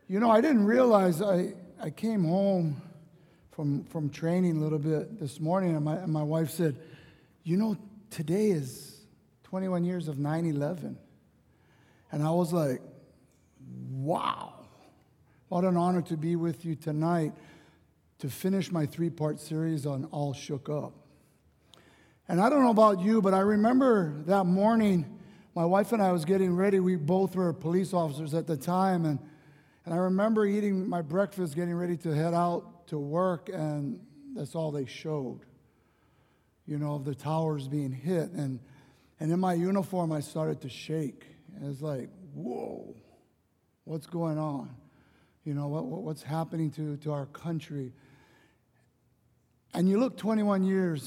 I didn't realize I came home from training a little bit this morning, and my wife said, today is 21 years of 9/11. And I was like, wow, what an honor to be with you tonight to finish my 3-part series on All Shook Up. And I don't know about you, but I remember that morning, my wife and I was getting ready. We both were police officers at the time, and I remember eating my breakfast, getting ready to head out to work, and that's all they showed, of the towers being hit. And in my uniform, I started to shake. And it's like, whoa, what's going on? What's happening to our country? And you look 21 years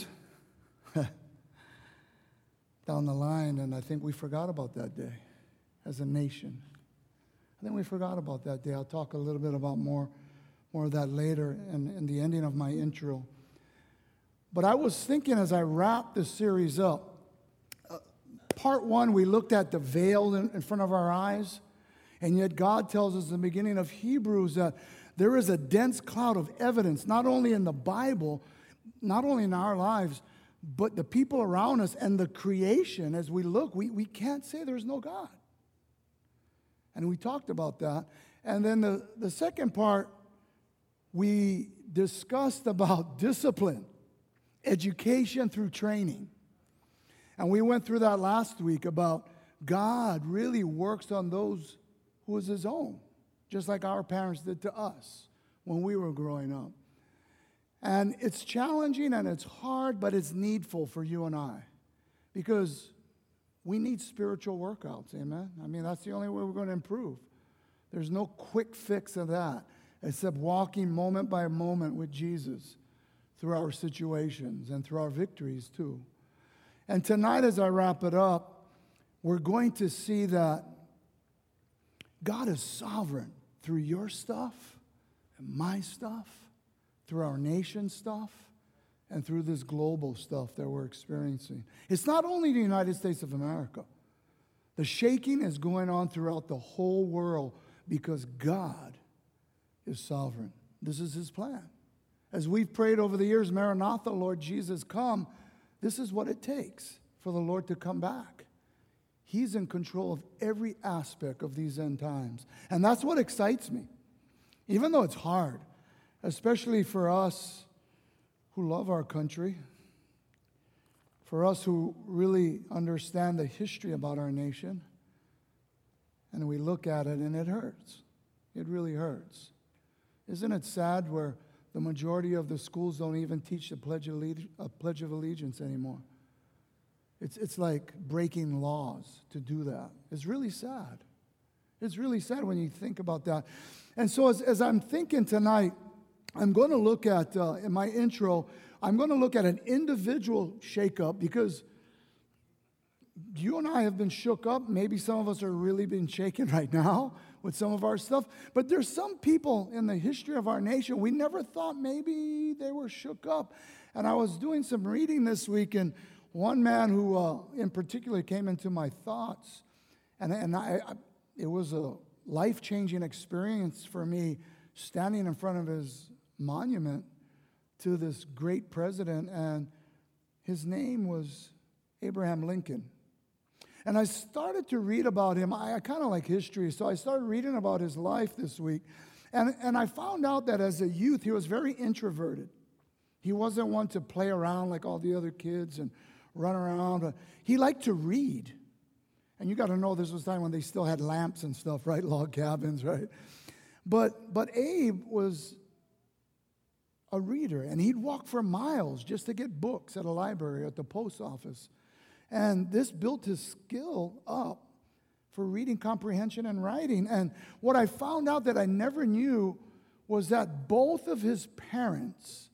down the line, and I think we forgot about that day as a nation. I think we forgot about that day. I'll talk a little bit about more of that later in the ending of my intro. But I was thinking as I wrapped this series up, part 1, we looked at the veil in front of our eyes, and yet God tells us in the beginning of Hebrews that there is a dense cloud of evidence, not only in the Bible, not only in our lives, but the people around us and the creation. As we look, we can't say there's no God. And we talked about that. And then the second part, we discussed about discipline, education through training. And we went through that last week about God really works on those who is his own, just like our parents did to us when we were growing up. And it's challenging and it's hard, but it's needful for you and I, because we need spiritual workouts, amen? I mean, that's the only way we're going to improve. There's no quick fix of that, except walking moment by moment with Jesus through our situations and through our victories too. And tonight, as I wrap it up, we're going to see that God is sovereign through your stuff and my stuff, through our nation's stuff, and through this global stuff that we're experiencing. It's not only the United States of America. The shaking is going on throughout the whole world because God is sovereign. This is his plan. As we've prayed over the years, Maranatha, Lord Jesus, come, this is what it takes for the Lord to come back. He's in control of every aspect of these end times. And that's what excites me, even though it's hard, especially for us who love our country, for us who really understand the history about our nation. And we look at it and it hurts. It really hurts. Isn't it sad where the majority of the schools don't even teach the Pledge of Allegiance anymore? It's like breaking laws to do that. It's really sad. It's really sad when you think about that. And so as I'm thinking tonight, I'm going to look at, in my intro, I'm going to look at an individual shakeup, because you and I have been shook up. Maybe some of us are really being shaken right now with some of our stuff. But there's some people in the history of our nation, we never thought maybe they were shook up. And I was doing some reading this week, and one man who in particular came into my thoughts, and it was a life-changing experience for me standing in front of his monument to this great president, and his name was Abraham Lincoln. And I started to read about him. I kind of like history, so I started reading about his life this week. And I found out that as a youth, he was very introverted. He wasn't one to play around like all the other kids and run around. He liked to read. And you got to know this was time when they still had lamps and stuff, right? Log cabins, right? But Abe was a reader, and he'd walk for miles just to get books at a library, at the post office. And this built his skill up for reading comprehension and writing. And what I found out that I never knew was that both of his parents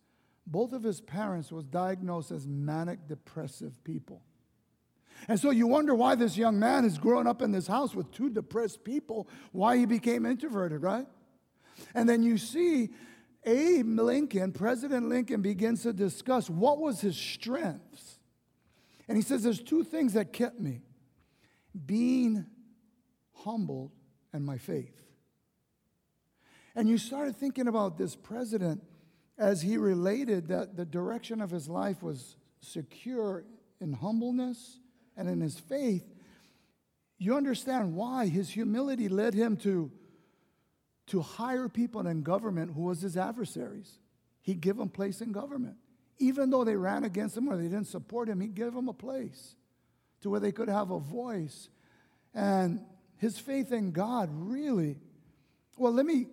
was diagnosed as manic depressive people. And so you wonder why this young man is growing up in this house with 2 depressed people, why he became introverted, right? And then you see Abe Lincoln, President Lincoln, begins to discuss what was his strengths. And he says there's 2 things that kept me: being humbled and my faith. And you started thinking about this president as he related that the direction of his life was secure in humbleness and in his faith. You understand why his humility led him to hire people in government who was his adversaries. He'd give them place in government. Even though they ran against him or they didn't support him, he'd give them a place to where they could have a voice. And his faith in God really, well, let me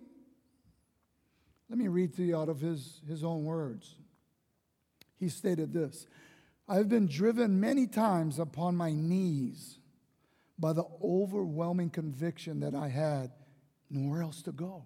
read to you out of his own words. He stated this: I've been driven many times upon my knees by the overwhelming conviction that I had nowhere else to go.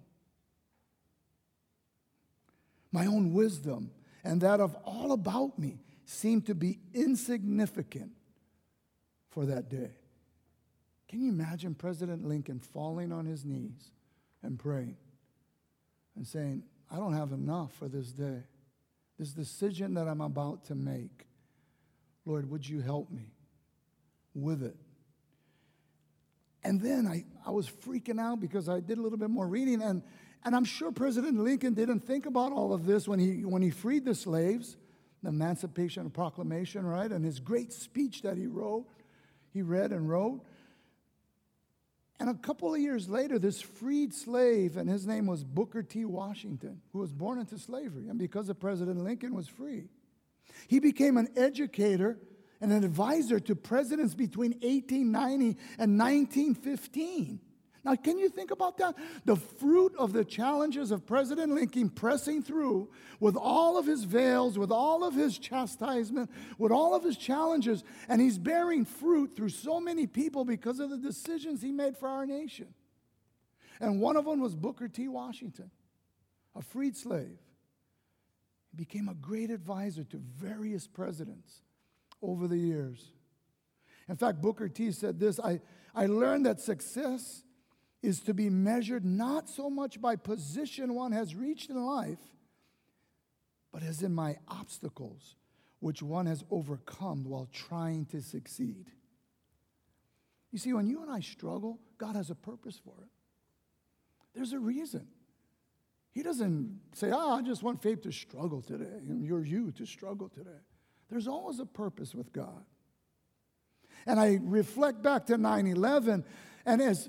My own wisdom and that of all about me seemed to be insignificant for that day. Can you imagine President Lincoln falling on his knees and praying and saying, I don't have enough for this day, this decision that I'm about to make. Lord, would you help me with it? And then I was freaking out because I did a little bit more reading, and I'm sure President Lincoln didn't think about all of this when he freed the slaves, the Emancipation Proclamation, right? And his great speech that he read and wrote. And a couple of years later, this freed slave, and his name was Booker T. Washington, who was born into slavery, and because of President Lincoln was free. He became an educator and an advisor to presidents between 1890 and 1915. Now, can you think about that? The fruit of the challenges of President Lincoln pressing through with all of his veils, with all of his chastisement, with all of his challenges, and he's bearing fruit through so many people because of the decisions he made for our nation. And one of them was Booker T. Washington, a freed slave. He became a great advisor to various presidents over the years. In fact, Booker T. said this: I learned that success is to be measured not so much by position one has reached in life, but as in my obstacles, which one has overcome while trying to succeed. You see, when you and I struggle, God has a purpose for it. There's a reason. He doesn't say, I just want Faith to struggle today, and you're you to struggle today. There's always a purpose with God. And I reflect back to 9/11, and as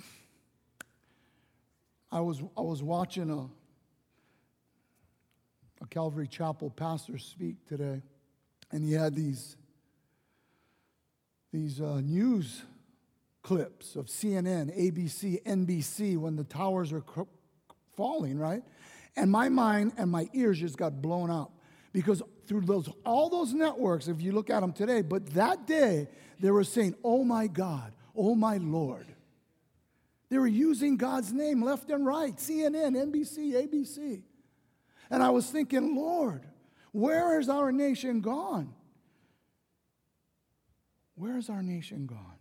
I was watching a Calvary Chapel pastor speak today, and he had these news clips of CNN, ABC, NBC when the towers are falling, right? And my mind and my ears just got blown out because through all those networks, if you look at them today, but that day they were saying, "Oh my God, oh my Lord." They were using God's name left and right, CNN, NBC, ABC. And I was thinking, Lord, where has our nation gone? Where has our nation gone?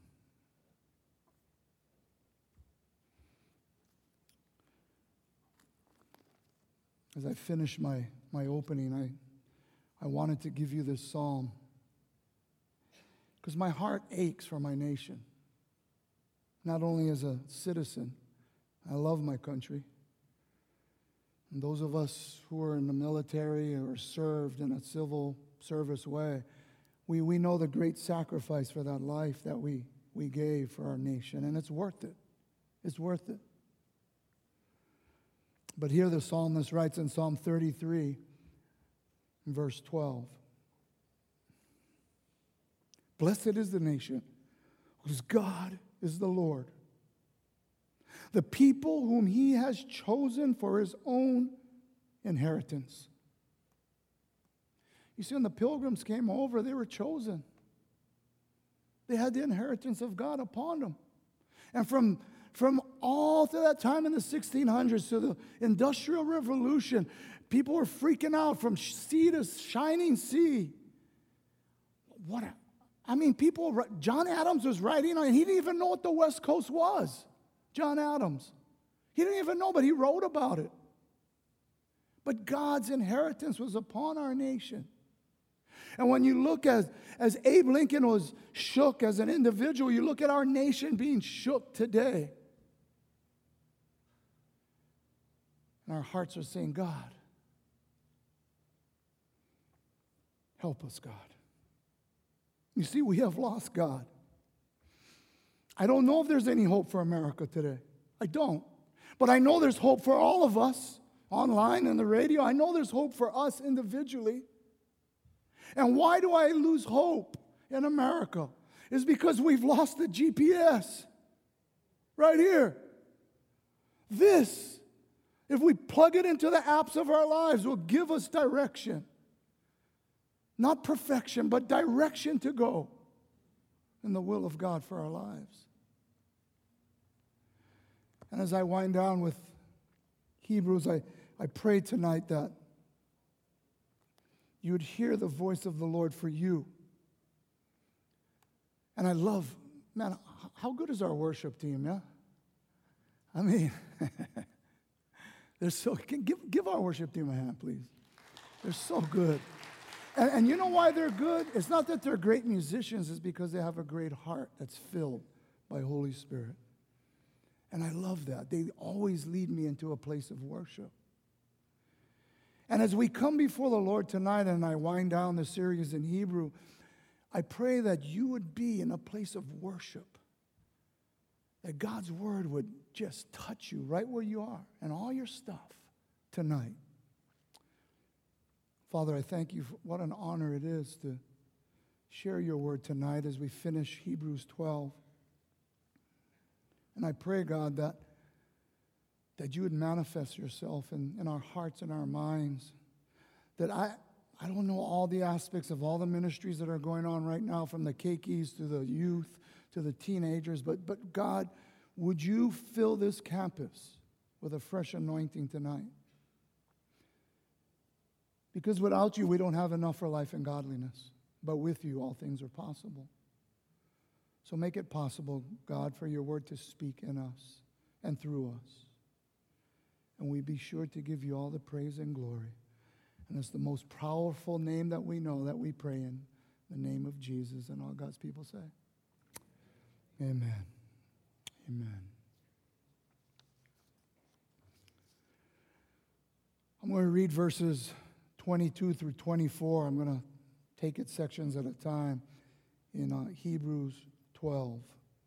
As I finish my opening, I wanted to give you this psalm because my heart aches for my nation. Not only as a citizen, I love my country. And those of us who are in the military or served in a civil service way, we know the great sacrifice for that life that we gave for our nation, and it's worth it. It's worth it. But here the psalmist writes in Psalm 33, verse 12, "Blessed is the nation whose God is the Lord, the people whom he has chosen for his own inheritance." You see, when the pilgrims came over, they were chosen. They had the inheritance of God upon them. And from all through that time in the 1600s to the Industrial Revolution, people were freaking out from sea to shining sea. John Adams was writing on, and he didn't even know what the West Coast was. John Adams. He didn't even know, but he wrote about it. But God's inheritance was upon our nation. And when you look as Abe Lincoln was shook as an individual, you look at our nation being shook today. And our hearts are saying, God, help us, God. You see, we have lost God. I don't know if there's any hope for America today. I don't. But I know there's hope for all of us online and the radio. I know there's hope for us individually. And why do I lose hope in America? It's because we've lost the GPS. Right here. This, if we plug it into the apps of our lives, will give us direction. Not perfection, but direction to go in the will of God for our lives. And as I wind down with Hebrews, I pray tonight that you would hear the voice of the Lord for you. And I love, man, how good is our worship team, yeah? I mean, they're so, give our worship team a hand, please. They're so good. And you know why they're good? It's not that they're great musicians, it's because they have a great heart that's filled by Holy Spirit. And I love that. They always lead me into a place of worship. And as we come before the Lord tonight and I wind down the series in Hebrew, I pray that you would be in a place of worship. That God's word would just touch you right where you are and all your stuff tonight. Father, I thank you for what an honor it is to share your word tonight as we finish Hebrews 12. And I pray, God, that you would manifest yourself in our hearts and our minds. That I don't know all the aspects of all the ministries that are going on right now, from the keikis to the youth to the teenagers. But God, would you fill this campus with a fresh anointing tonight? Because without you, we don't have enough for life and godliness. But with you, all things are possible. So make it possible, God, for your word to speak in us and through us. And we be sure to give you all the praise and glory. And it's the most powerful name that we know that we pray in, the name of Jesus. And all God's people say, amen. Amen. I'm going to read verses 22 through 24. I'm going to take it sections at a time in Hebrews 12.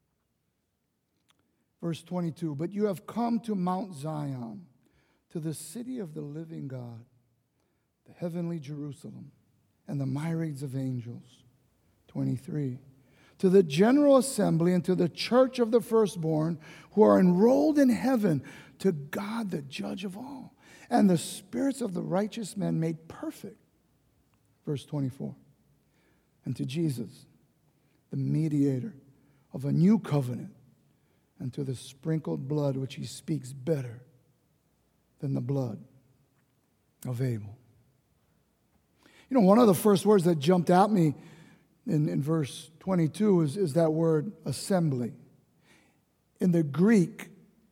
Verse 22, but you have come to Mount Zion, to the city of the living God, the heavenly Jerusalem, and the myriads of angels. 23, to the general assembly and to the church of the firstborn who are enrolled in heaven, to God the judge of all, and the spirits of the righteous men made perfect. Verse 24, and to Jesus, the mediator of a new covenant, and to the sprinkled blood which he speaks better than the blood of Abel. You know, one of the first words that jumped at me in verse 22 is that word assembly. In the Greek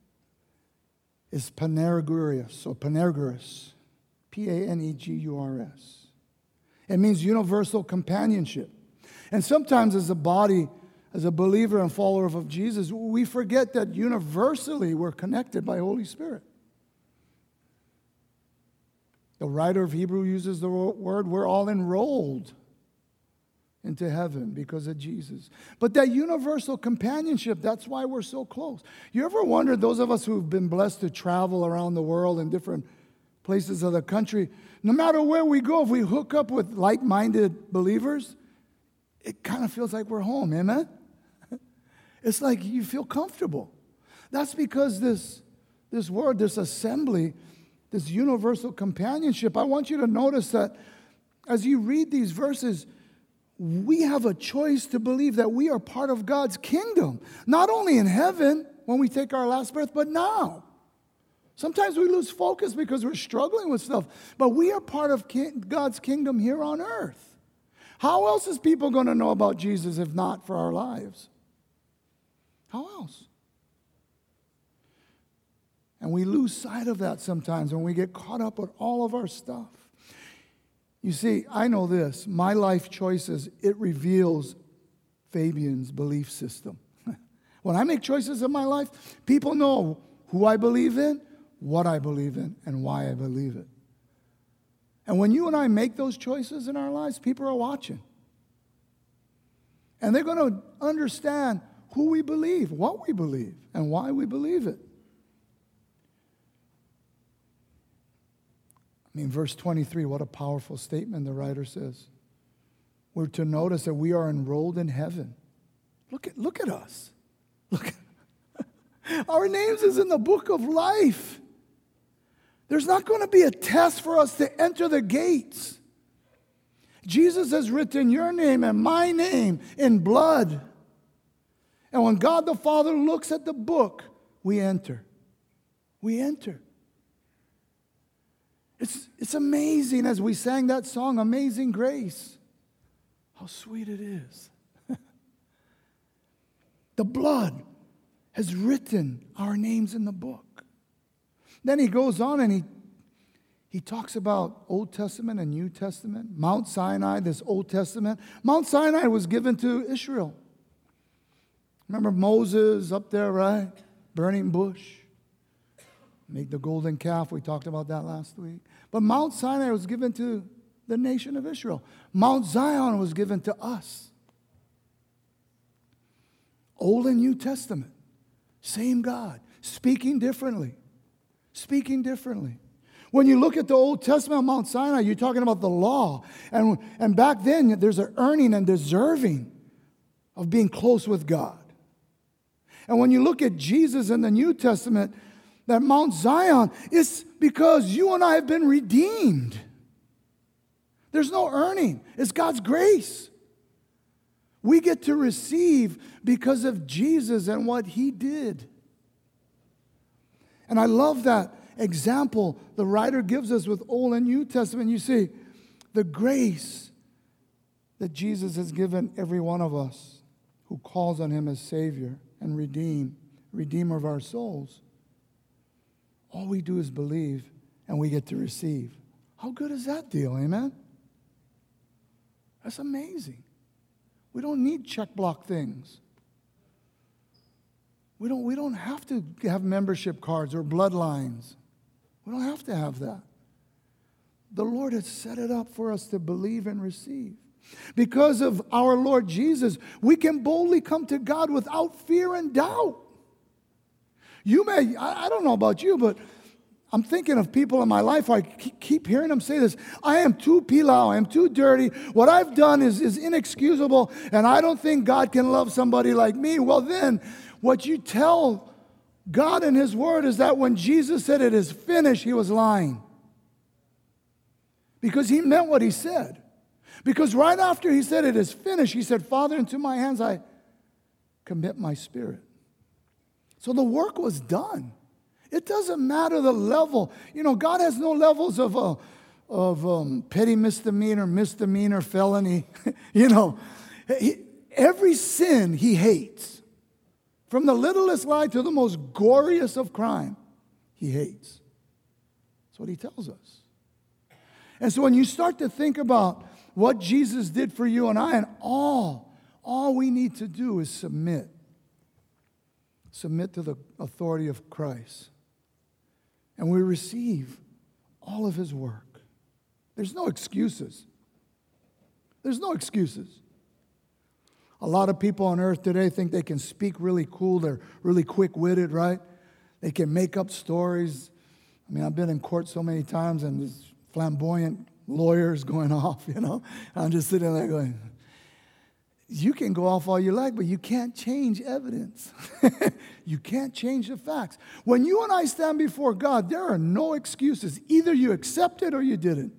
is panergurios, or panergurus, P-A-N-E-G-U-R-S. It means universal companionship. And sometimes as a body, as a believer and follower of Jesus, we forget that universally we're connected by Holy Spirit. The writer of Hebrew uses the word, we're all enrolled into heaven because of Jesus. But that universal companionship, that's why we're so close. You ever wondered, those of us who've been blessed to travel around the world in different places of the country, no matter where we go, if we hook up with like-minded believers, it kind of feels like we're home, amen? It's like you feel comfortable. That's because this word, this assembly, this universal companionship, I want you to notice that as you read these verses, we have a choice to believe that we are part of God's kingdom. Not only in heaven, when we take our last breath, but now. Sometimes we lose focus because we're struggling with stuff, but we are part of God's kingdom here on earth. How else is people going to know about Jesus if not for our lives? How else? And we lose sight of that sometimes when we get caught up with all of our stuff. You see, I know this. My life choices, it reveals Fabian's belief system. When I make choices in my life, people know who I believe in, what I believe in and why I believe it. And when you and I make those choices in our lives, people are watching. And they're going to understand who we believe, what we believe, and why we believe it. I mean, verse 23, what a powerful statement the writer says. We're to notice that we are enrolled in heaven. Look at us. Look, our names is in the book of life. There's not going to be a test for us to enter the gates. Jesus has written your name and my name in blood. And when God the Father looks at the book, we enter. We enter. It's amazing as we sang that song, Amazing Grace. How sweet it is. The blood has written our names in the book. Then he goes on and he talks about Old Testament and New Testament. Mount Sinai, this Old Testament. Mount Sinai was given to Israel. Remember Moses up there, right? Burning bush. Make the golden calf. We talked about that last week. But Mount Sinai was given to the nation of Israel. Mount Zion was given to us. Old and New Testament. Same God. Speaking differently. Speaking differently. When you look at the Old Testament, Mount Sinai, you're talking about the law. And back then, there's an earning and deserving of being close with God. And when you look at Jesus in the New Testament, that Mount Zion is because you and I have been redeemed. There's no earning. It's God's grace. We get to receive because of Jesus and what he did. And I love that example the writer gives us with Old and New Testament. You see, the grace that Jesus has given every one of us who calls on him as Savior and Redeemer of our souls. All we do is believe and we get to receive. How good is that deal, amen? That's amazing. We don't need check block things. We don't have to have membership cards or bloodlines. We don't have to have that. The Lord has set it up for us to believe and receive. Because of our Lord Jesus, we can boldly come to God without fear and doubt. You may, I don't know about you, but I'm thinking of people in my life. I keep hearing them say this. I am too pilau. I am too dirty. What I've done is inexcusable, and I don't think God can love somebody like me. Well, then, what you tell God in his word is that when Jesus said it is finished, he was lying. Because he meant what he said. Because right after he said it is finished, he said, Father, into my hands I commit my spirit. So the work was done. It doesn't matter the level. You know, God has no levels of petty misdemeanor, felony. You know, every sin he hates. From the littlest lie to the most goriest of crime, he hates. That's what he tells us. And so when you start to think about what Jesus did for you and I, and all we need to do is submit. Submit to the authority of Christ. And we receive all of his work. There's no excuses. There's no excuses. A lot of people on earth today think they can speak really cool. They're really quick-witted, right? They can make up stories. I mean, I've been in court so many times and there's flamboyant lawyers going off, you know. I'm just sitting there going, you can go off all you like, but you can't change evidence. You can't change the facts. When you and I stand before God, there are no excuses. Either you accept it or you didn't.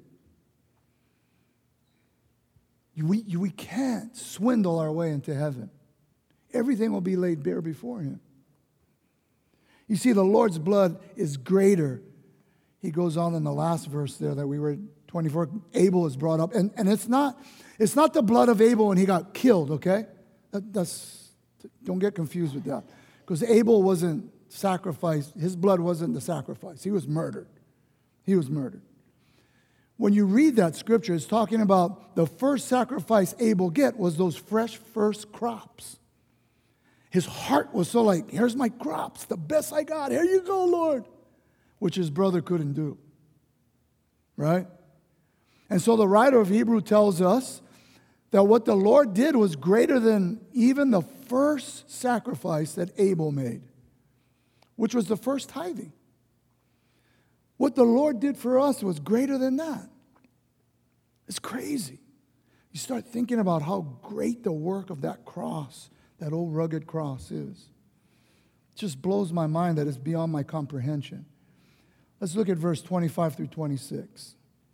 We can't swindle our way into heaven. Everything will be laid bare before him. You see, the Lord's blood is greater. He goes on in the last verse there that we read, 24. Abel is brought up. And it's not the blood of Abel when he got killed, okay? Don't get confused with that. Because Abel wasn't sacrificed. His blood wasn't the sacrifice. He was murdered. He was murdered. When you read that scripture, it's talking about the first sacrifice Abel get was those fresh first crops. His heart was so like, here's my crops, the best I got. Here you go, Lord. which his brother couldn't do. Right? And so the writer of Hebrew tells us that what the Lord did was greater than even the first sacrifice that Abel made, which was the first tithing. What the Lord did for us was greater than that. It's crazy. You start thinking about how great the work of that cross, that old rugged cross is. It just blows my mind that it's beyond my comprehension. Let's look at verse 25 through 26.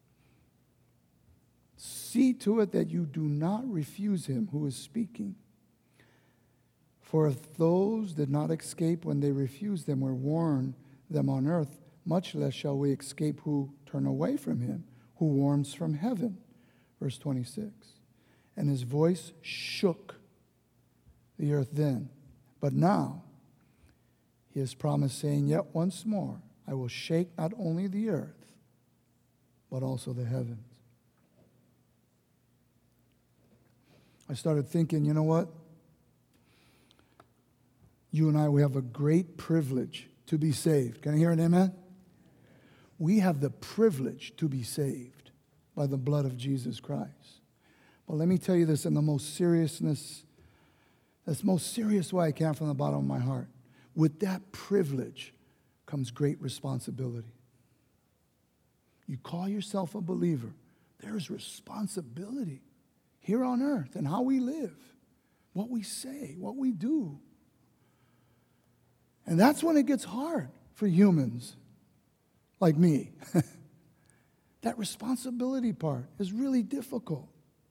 See to it that you do not refuse him who is speaking. For if those did not escape when they refused them or warned them on earth, much less shall we escape who turn away from him, who warns from heaven. Verse 26. And his voice shook the earth then. But now he has promised, saying, yet once more I will shake not only the earth, but also the heavens. I started thinking, you know what? You and I, we have a great privilege to be saved. Can I hear an amen? We have the privilege to be saved by the blood of Jesus Christ. But let me tell you this in the most serious way I can from the bottom of my heart. With that privilege comes great responsibility. You call yourself a believer, there is responsibility here on earth and how we live, what we say, what we do. And that's when it gets hard for humans like me. That responsibility part is really difficult.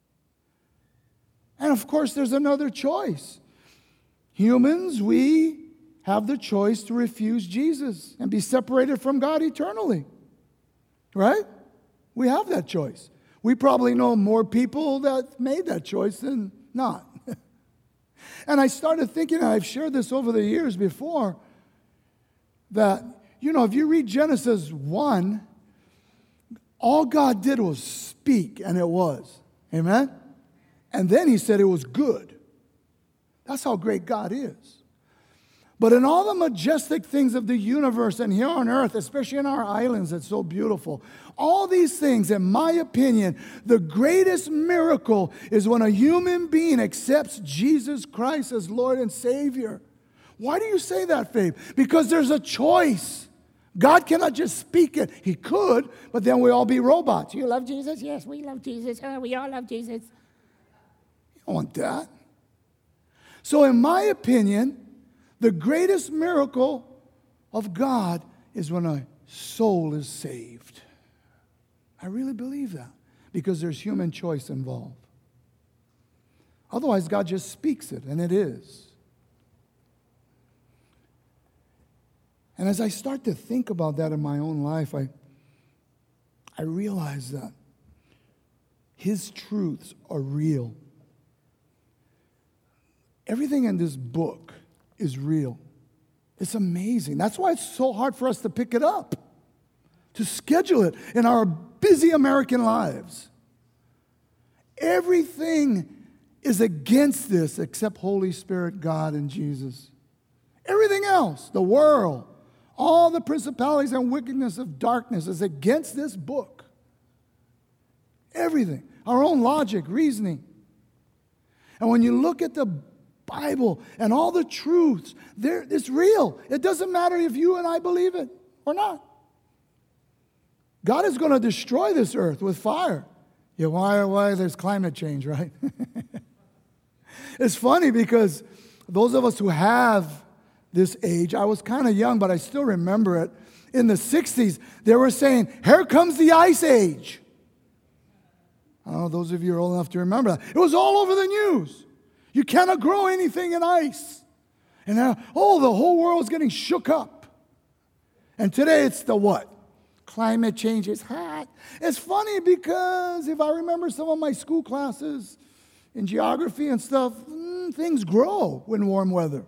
And of course, there's another choice. Humans, we have the choice to refuse Jesus and be separated from God eternally. Right? We have that choice. We probably know more people that made that choice than not. And I started thinking, and I've shared this over the years before, that, if you read Genesis 1, all God did was speak, and it was. Amen? And then he said it was good. That's how great God is. But in all the majestic things of the universe and here on earth, especially in our islands, it's so beautiful. All these things, in my opinion, the greatest miracle is when a human being accepts Jesus Christ as Lord and Savior. Why do you say that, Faith? Because there's a choice. God cannot just speak it. He could, but then we all be robots. You love Jesus? Yes, we love Jesus. We all love Jesus. You don't want that. So in my opinion, the greatest miracle of God is when a soul is saved. I really believe that because there's human choice involved. Otherwise, God just speaks it, and it is. And as I start to think about that in my own life, I realize that His truths are real. Everything in this book is real. It's amazing. That's why it's so hard for us to pick it up, to schedule it in our busy American lives. Everything is against this except Holy Spirit, God, and Jesus. Everything else, the world, all the principalities and wickedness of darkness is against this book. Everything. Our own logic, reasoning. And when you look at the Bible and all the truths, it's real. It doesn't matter if you and I believe it or not. God is going to destroy this earth with fire. Yeah, why there's climate change, right? It's funny because those of us who have this age, I was kind of young, but I still remember it. In the 60s, they were saying, here comes the ice age. I don't know, those of you are old enough to remember that. It was all over the news. You cannot grow anything in ice. And now, the whole world's getting shook up. And today it's the what? Climate change is hot. It's funny because if I remember some of my school classes in geography and stuff, things grow in warm weather.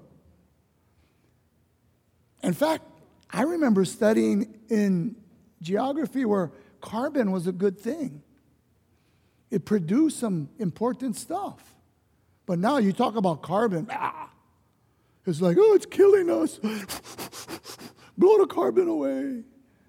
In fact, I remember studying in geography where carbon was a good thing. It produced some important stuff. But now you talk about carbon, it's like, it's killing us. Blow the carbon away.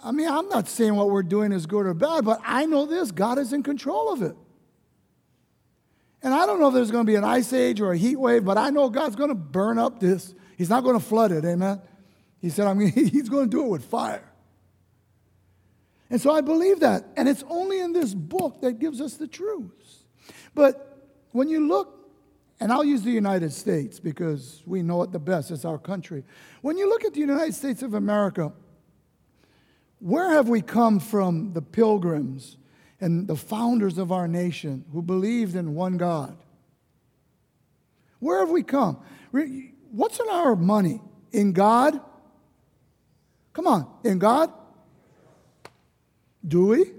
I mean, I'm not saying what we're doing is good or bad, but I know this, God is in control of it. And I don't know if there's going to be an ice age or a heat wave, but I know God's going to burn up this. He's not going to flood it, amen? He said, He's going to do it with fire. And so I believe that. And it's only in this book that gives us the truths. But when you look, and I'll use the United States because we know it the best. It's our country. When you look at the United States of America, where have we come from, the pilgrims and the founders of our nation who believed in one God? Where have we come? What's in our money? In God? Come on, in God? Do we?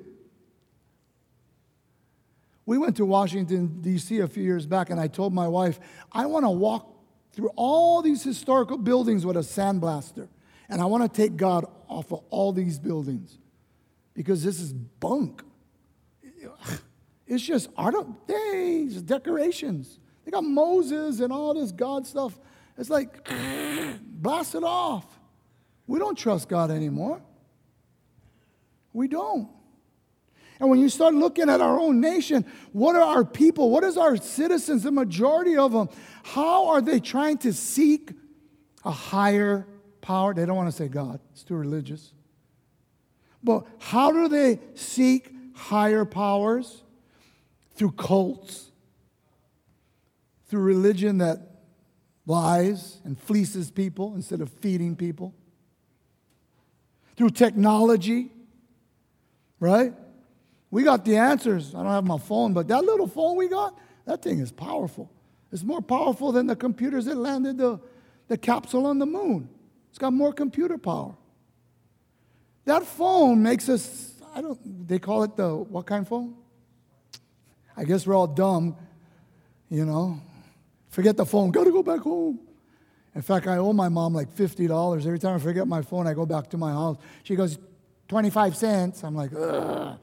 We went to Washington, D.C. a few years back, and I told my wife, I want to walk through all these historical buildings with a sandblaster, and I want to take God off of all these buildings because this is bunk. It's just art of days, decorations. They got Moses and all this God stuff. It's like, blast it off. We don't trust God anymore. We don't. And when you start looking at our own nation, what are our people? What is our citizens, the majority of them? How are they trying to seek a higher power? They don't want to say God. It's too religious. But how do they seek higher powers? Through cults. Through religion that lies and fleeces people instead of feeding people. Through technology. Right? We got the answers. I don't have my phone, but that little phone we got, that thing is powerful. It's more powerful than the computers that landed the capsule on the moon. It's got more computer power. That phone makes us, they call it the, what kind of phone? I guess we're all dumb, you know. Forget the phone, gotta go back home. In fact, I owe my mom like $50. Every time I forget my phone, I go back to my house. She goes, 25 cents. I'm like, ugh.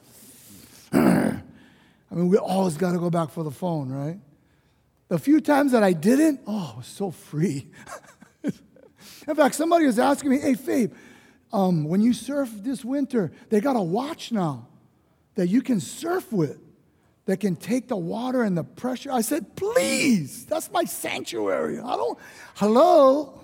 I mean, we always got to go back for the phone, right? The few times that I didn't, it was so free. In fact, somebody was asking me, hey, Fabe, when you surf this winter, they got a watch now that you can surf with that can take the water and the pressure. I said, please, that's my sanctuary. Hello?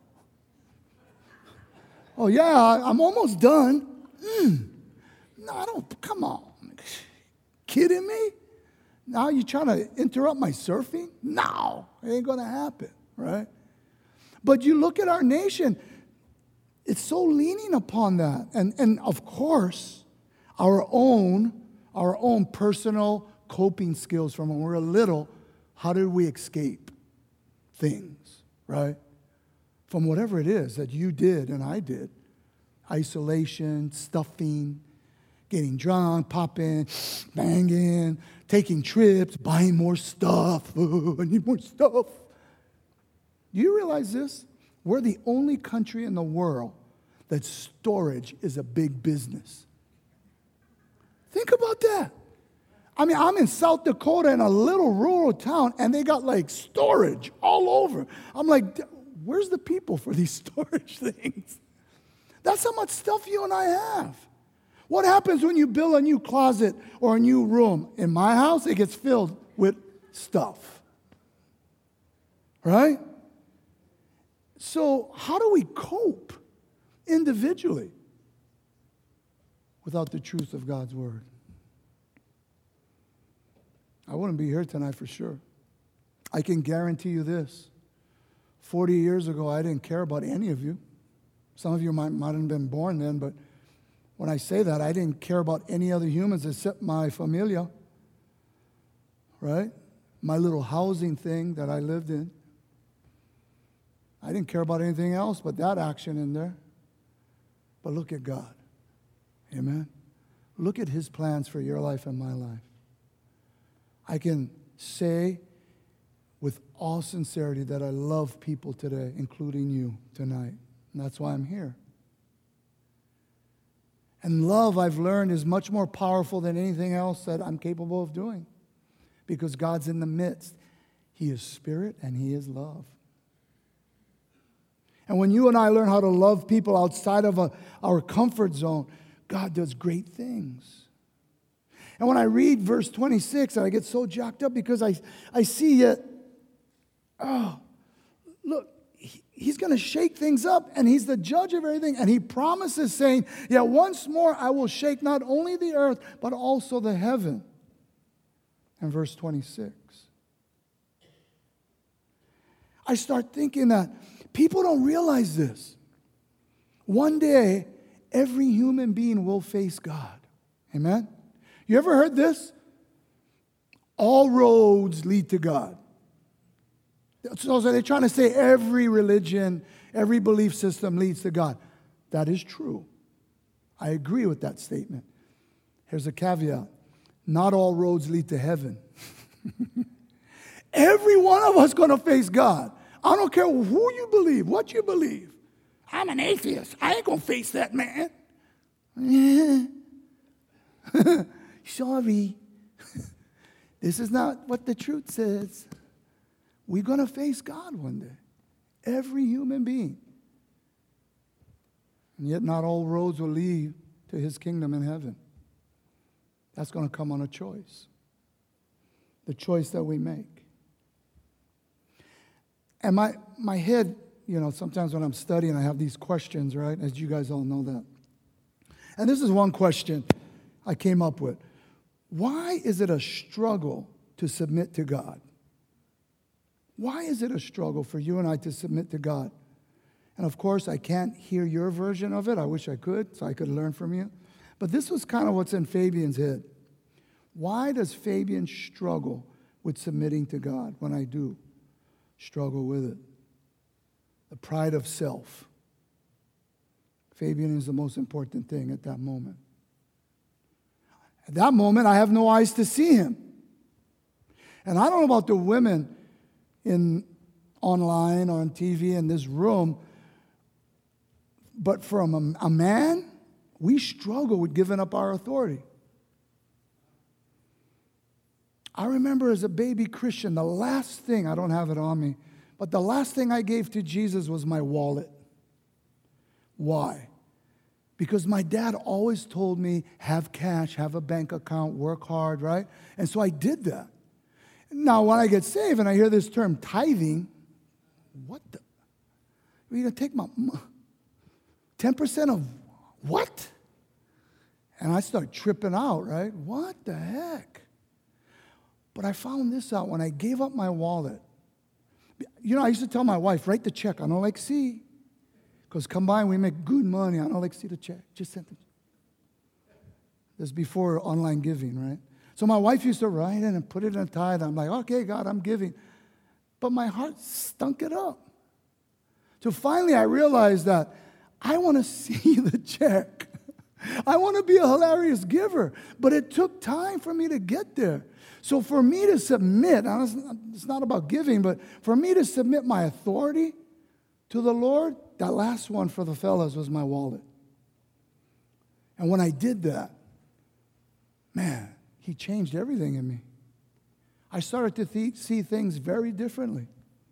Oh, yeah, I'm almost done. No, come on. Kidding me? Now you trying to interrupt my surfing? No, it ain't going to happen, right? But you look at our nation, it's so leaning upon that. And of course, our own personal coping skills from when we were little, how did we escape things, right? From whatever it is that you did and I did. Isolation, stuffing, getting drunk, popping, banging, taking trips, buying more stuff. Oh, I need more stuff. Do you realize this? We're the only country in the world that storage is a big business. Think about that. I mean, I'm in South Dakota in a little rural town, and they got like storage all over. I'm like, where's the people for these storage things? That's how much stuff you and I have. What happens when you build a new closet or a new room? In my house, it gets filled with stuff. Right? So how do we cope individually without the truth of God's word? I wouldn't be here tonight for sure. I can guarantee you this. 40 years ago, I didn't care about any of you. Some of you might have been born then, but when I say that, I didn't care about any other humans except my familia, right? My little housing thing that I lived in. I didn't care about anything else but that action in there. But look at God. Amen? Look at his plans for your life and my life. I can say with all sincerity that I love people today, including you tonight. And that's why I'm here. And love, I've learned, is much more powerful than anything else that I'm capable of doing. Because God's in the midst. He is spirit and he is love. And when you and I learn how to love people outside of our comfort zone, God does great things. And when I read verse 26, I get so jacked up because I see it. Oh, look, he's going to shake things up, and he's the judge of everything. And he promises, saying, yeah, once more I will shake not only the earth, but also the heaven. And verse 26. I start thinking that people don't realize this. One day, every human being will face God. Amen? You ever heard this? All roads lead to God. So they're trying to say every religion, every belief system leads to God. That is true. I agree with that statement. Here's a caveat. Not all roads lead to heaven. Every one of us is going to face God. I don't care who you believe, what you believe. I'm an atheist. I ain't going to face that man. Sorry. This is not what the truth says. We're going to face God one day. Every human being. And yet not all roads will lead to his kingdom in heaven. That's going to come on a choice. The choice that we make. And my head, sometimes when I'm studying, I have these questions, right? As you guys all know that. And this is one question I came up with. Why is it a struggle to submit to God? Why is it a struggle for you and I to submit to God? And of course, I can't hear your version of it. I wish I could, so I could learn from you. But this was kind of what's in Fabian's head. Why does Fabian struggle with submitting to God when I do struggle with it? The pride of self. Fabian is the most important thing at that moment. At that moment, I have no eyes to see him. And I don't know about the women online or on TV in this room, but from a man, we struggle with giving up our authority. I remember as a baby Christian, the last thing, I don't have it on me, but the last thing I gave to Jesus was my wallet. Why? Because my dad always told me, have cash, have a bank account, work hard, right? And so I did that. Now, when I get saved and I hear this term tithing, what the? You're going to take my 10% of what? And I start tripping out, right? What the heck? But I found this out when I gave up my wallet. I used to tell my wife, write the check. I don't like see. Because combined, we make good money. I don't like see the check. Just send it. This is before online giving, right? So my wife used to write it and put it in a tithe. I'm like, okay, God, I'm giving. But my heart stunk it up. So finally, I realized that I want to see the check. I want to be a hilarious giver. But it took time for me to get there. So for me to submit, it's not about giving, but for me to submit my authority to the Lord, that last one for the fellas was my wallet. And when I did that, man, he changed everything in me. I started to see things very differently.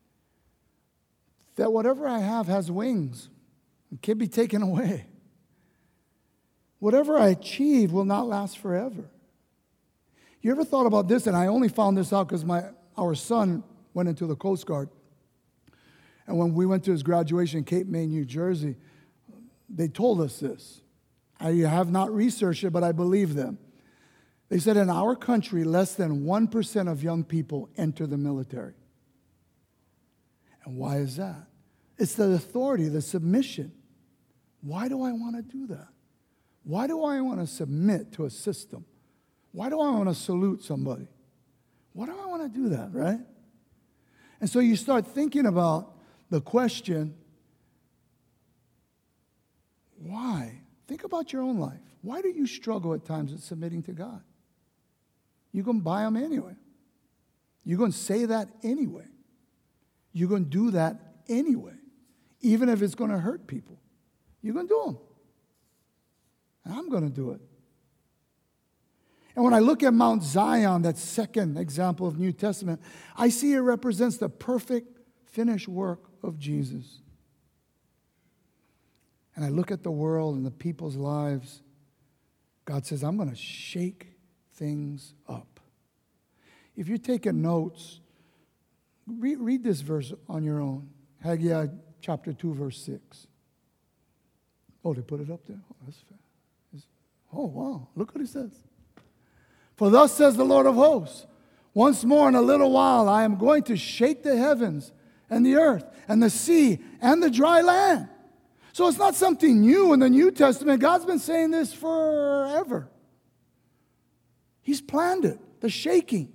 That whatever I have has wings. It can be taken away. Whatever I achieve will not last forever. You ever thought about this? And I only found this out because our son went into the Coast Guard. And when we went to his graduation in Cape May, New Jersey, they told us this. I have not researched it, but I believe them. They said in our country, less than 1% of young people enter the military. And why is that? It's the authority, the submission. Why do I want to do that? Why do I want to submit to a system? Why do I want to salute somebody? Why do I want to do that, right? And so you start thinking about the question, why? Think about your own life. Why do you struggle at times with submitting to God? You're going to buy them anyway. You're going to say that anyway. You're going to do that anyway, even if it's going to hurt people. You're going to do them. And I'm going to do it. And when I look at Mount Zion, that second example of New Testament, I see it represents the perfect finished work of Jesus. And I look at the world and the people's lives, God says, I'm going to shake things up. If you're taking notes, read this verse on your own. Haggai chapter 2, verse 6. Oh, they put it up there? Oh, that's fair. Oh, wow. Look what it says. For thus says the Lord of hosts, once more in a little while I am going to shake the heavens and the earth and the sea and the dry land. So it's not something new in the New Testament. God's been saying this forever. He's planned it, the shaking.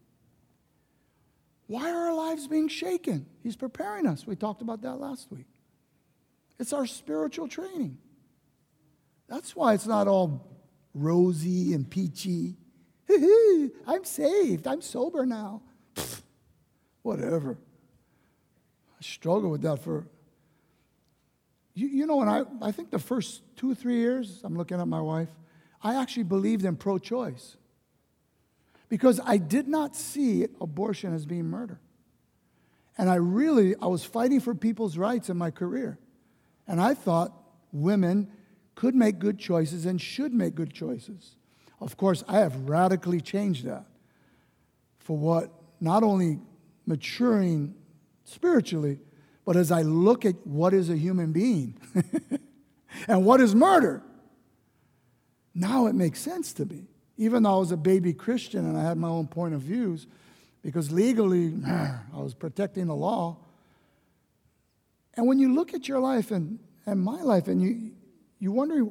Why are our lives being shaken? He's preparing us. We talked about that last week. It's our spiritual training. That's why it's not all rosy and peachy. I'm saved. I'm sober now. Pfft, whatever. I struggle with that for... You know, when I think the first 2 or 3 years, I'm looking at my wife, I actually believed in pro-choice. Because I did not see abortion as being murder. And I was fighting for people's rights in my career. And I thought women could make good choices and should make good choices. Of course, I have radically changed that for what not only maturing spiritually, but as I look at what is a human being and what is murder, now it makes sense to me. Even though I was a baby Christian and I had my own point of views, because legally I was protecting the law. And when you look at your life and my life and you wonder,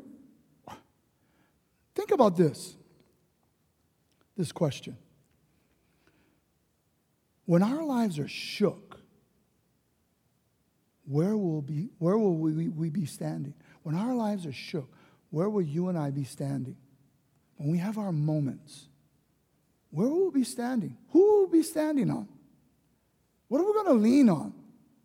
think about this question. When our lives are shook, where will we be standing? When our lives are shook, where will you and I be standing? When we have our moments, where will we be standing? Who will we be standing on? What are we going to lean on?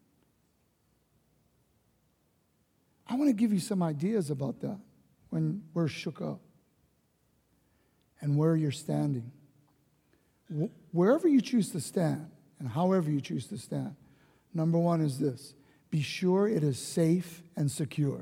I want to give you some ideas about that when we're shook up and where you're standing. Wherever you choose to stand and however you choose to stand, number one is this: be sure it is safe and secure.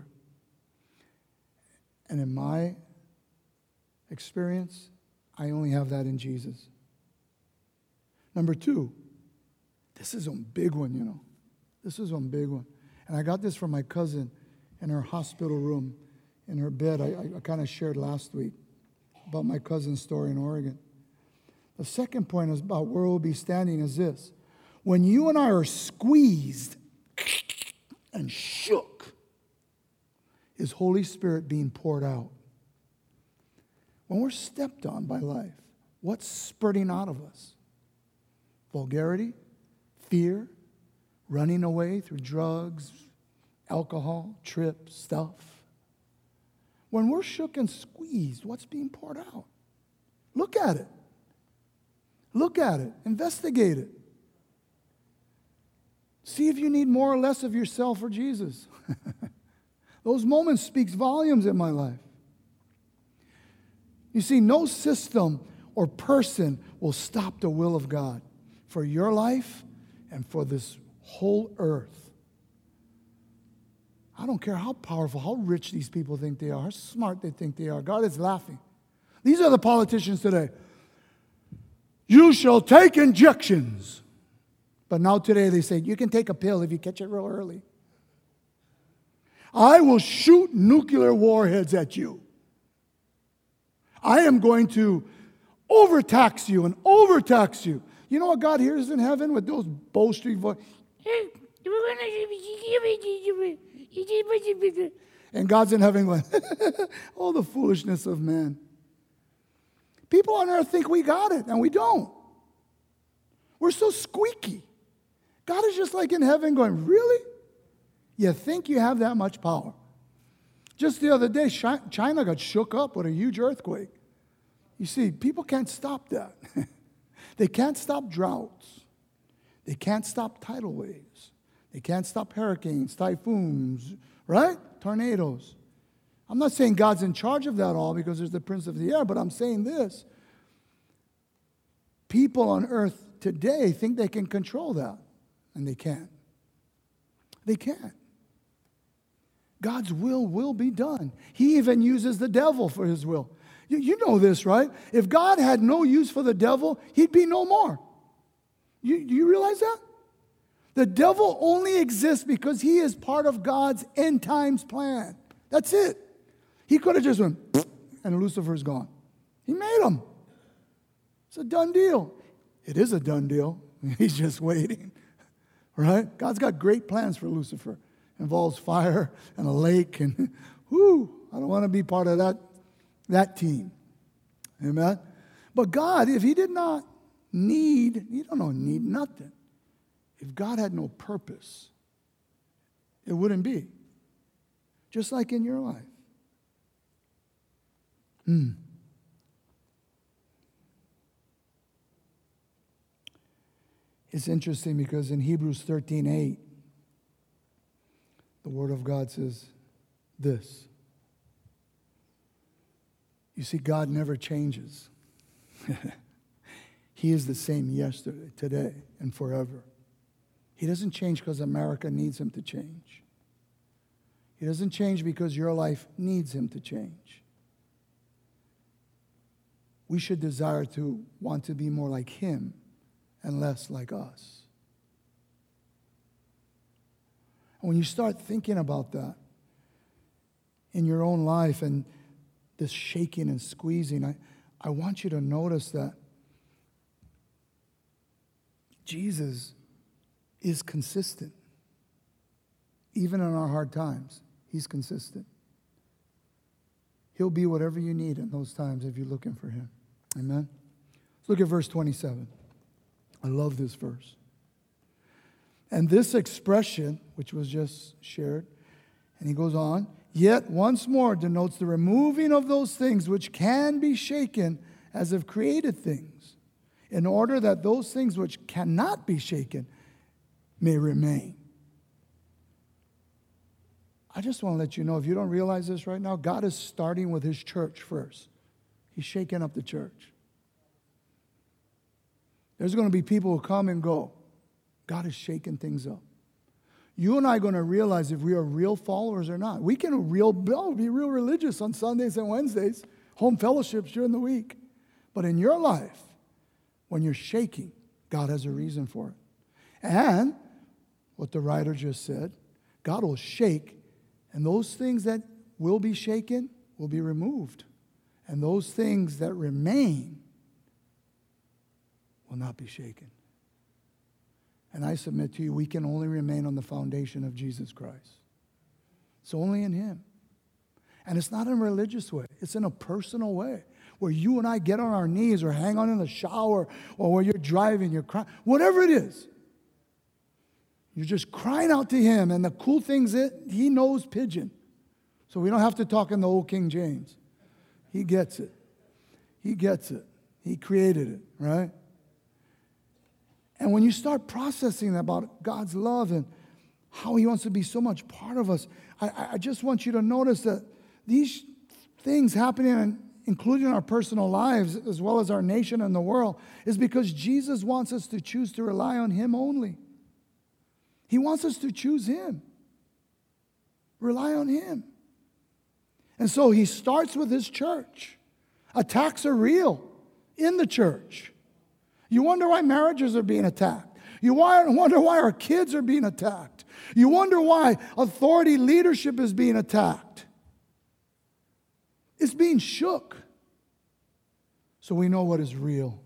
And in my experience, I only have that in Jesus. Number two, this is a big one, you know. This is one big one. And I got this from my cousin in her hospital room, in her bed. I kind of shared last week about my cousin's story in Oregon. The second point is about where we'll be standing is this: when you and I are squeezed and shook, is Holy Spirit being poured out? When we're stepped on by life, what's spurting out of us? Vulgarity, fear, running away through drugs, alcohol, trips, stuff. When we're shook and squeezed, what's being poured out? Look at it. Look at it. Investigate it. See if you need more or less of yourself or Jesus. Those moments speaks volumes in my life. You see, no system or person will stop the will of God for your life and for this whole earth. I don't care how powerful, how rich these people think they are, how smart they think they are. God is laughing. These are the politicians today. You shall take injections. But now today they say, you can take a pill if you catch it real early. I will shoot nuclear warheads at you. I am going to overtax you and overtax you. You know what God hears in heaven with those boastful voices? And God's in heaven going, oh, the foolishness of man. People on earth think we got it, and we don't. We're so squeaky. God is just like in heaven going, really? You think you have that much power? Just the other day, China got shook up with a huge earthquake. You see, people can't stop that. They can't stop droughts. They can't stop tidal waves. They can't stop hurricanes, typhoons, right? Tornadoes. I'm not saying God's in charge of that all because there's the Prince of the Air, but I'm saying this. People on earth today think they can control that, and they can't. They can't. God's will be done. He even uses the devil for his will. You know this, right? If God had no use for the devil, he'd be no more. Do you realize that? The devil only exists because he is part of God's end times plan. That's it. He could have just went, and Lucifer's gone. He made him. It's a done deal. It is a done deal. He's just waiting, right? God's got great plans for Lucifer. Involves fire and a lake, and I don't want to be part of that team. Amen? But God, if he did not need nothing. If God had no purpose, it wouldn't be. Just like in your life. It's interesting because in Hebrews 13:8, the Word of God says this. You see, God never changes. He is the same yesterday, today, and forever. He doesn't change because America needs him to change. He doesn't change because your life needs him to change. We should desire to want to be more like him and less like us. And when you start thinking about that in your own life and this shaking and squeezing, I want you to notice that Jesus is consistent. Even in our hard times, he's consistent. He'll be whatever you need in those times if you're looking for him. Amen? Let's look at verse 27. I love this verse. And this expression, which was just shared, and he goes on, yet once more denotes the removing of those things which can be shaken as of created things, in order that those things which cannot be shaken may remain. I just want to let you know, if you don't realize this right now, God is starting with his church first. He's shaking up the church. There's going to be people who come and go. God is shaking things up. You and I are going to realize if we are real followers or not. We can be real religious on Sundays and Wednesdays, home fellowships during the week. But in your life, when you're shaking, God has a reason for it. And what the writer just said, God will shake, and those things that will be shaken will be removed. And those things that remain will not be shaken. And I submit to you, we can only remain on the foundation of Jesus Christ. It's only in him. And it's not in a religious way. It's in a personal way, where you and I get on our knees or hang on in the shower or where you're driving, you're crying, whatever it is. You're just crying out to him. And the cool thing is he knows pidgin. So we don't have to talk in the old King James. He gets it. He gets it. He created it, right? And when you start processing about God's love and how he wants to be so much part of us, I just want you to notice that these things happening, including our personal lives as well as our nation and the world, is because Jesus wants us to choose to rely on him only. He wants us to choose him. Rely on him. And so he starts with his church. Attacks are real in the church. You wonder why marriages are being attacked. You wonder why our kids are being attacked. You wonder why authority leadership is being attacked. It's being shook. So we know what is real.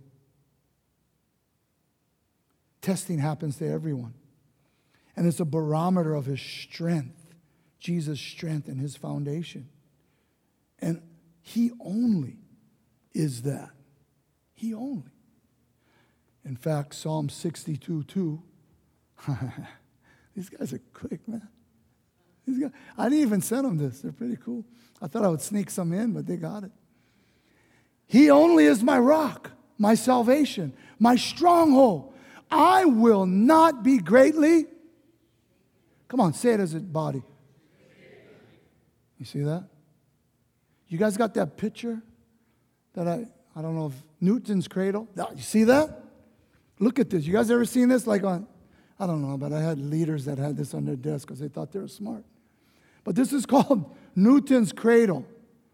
Testing happens to everyone. And it's a barometer of his strength, Jesus' strength and his foundation. And he only is that. He only. In fact, Psalm 62:2. These guys are quick, man. I didn't even send them this. They're pretty cool. I thought I would sneak some in, but they got it. He only is my rock, my salvation, my stronghold. I will not be greatly. Come on, say it as a body. You see that? You guys got that picture that I don't know if Newton's cradle. You see that? Look at this. You guys ever seen this? Like on, I don't know, but I had leaders that had this on their desk because they thought they were smart. But this is called Newton's cradle.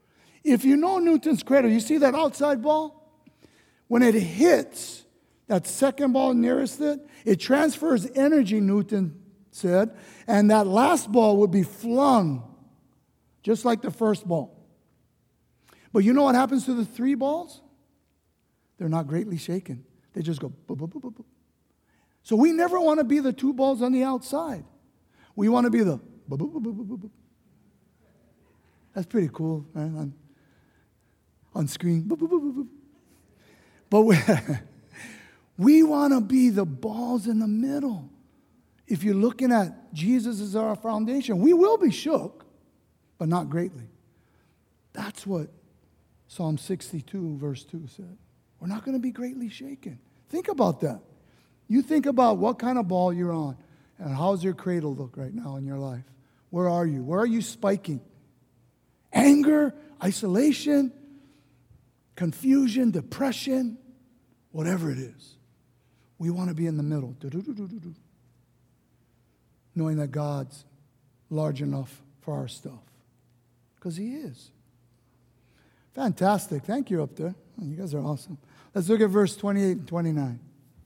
If you know Newton's cradle, you see that outside ball? When it hits that second ball nearest it, it transfers energy, Newton said, and that last ball would be flung, just like the first ball. But you know what happens to the three balls? They're not greatly shaken. They just go boop, boop, boop, boop, boop. So we never want to be the two balls on the outside. We want to be the boop, boop, boop, boop, boop, boop. That's pretty cool, right? On screen. Boop, boop, boop, boop, boop. But we want to be the balls in the middle. If you're looking at Jesus as our foundation, we will be shook, but not greatly. That's what Psalm 62, verse 2 said. We're not going to be greatly shaken. Think about that. You think about what kind of ball you're on, and how's your cradle look right now in your life? Where are you? Where are you spiking? Anger, isolation, confusion, depression, whatever it is. We want to be in the middle. Knowing that God's large enough for our stuff. Because He is. Fantastic. Thank you up there. Oh, you guys are awesome. Let's look at verse 28 and 29.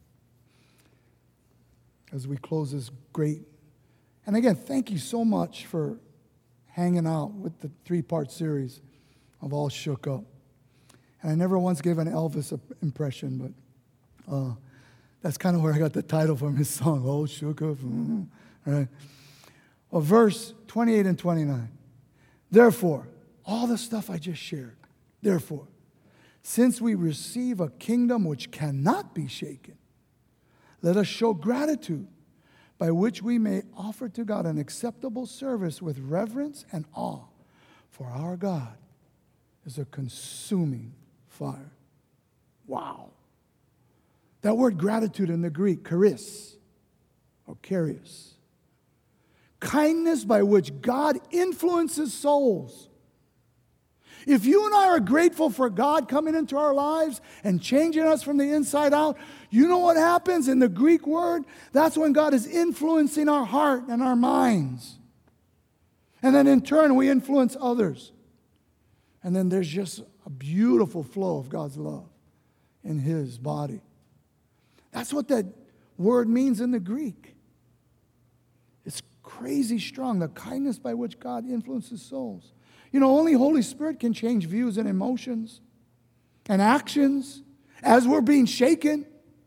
As we close this great. And again, thank you so much for hanging out with the 3-part series of All Shook Up. And I never once gave an Elvis impression, but that's kind of where I got the title from his song, All Shook Up. All right. Well, verse 28 and 29. Therefore, all the stuff I just shared, therefore, since we receive a kingdom which cannot be shaken, let us show gratitude by which we may offer to God an acceptable service with reverence and awe. For our God is a consuming fire. Wow. That word gratitude in the Greek, charis, or charios. Kindness by which God influences souls. If you and I are grateful for God coming into our lives and changing us from the inside out, you know what happens in the Greek word? That's when God is influencing our heart and our minds. And then in turn, we influence others. And then there's just a beautiful flow of God's love in His body. That's what that word means in the Greek. It's crazy strong, the kindness by which God influences souls. You know, only Holy Spirit can change views and emotions and actions as we're being shaken.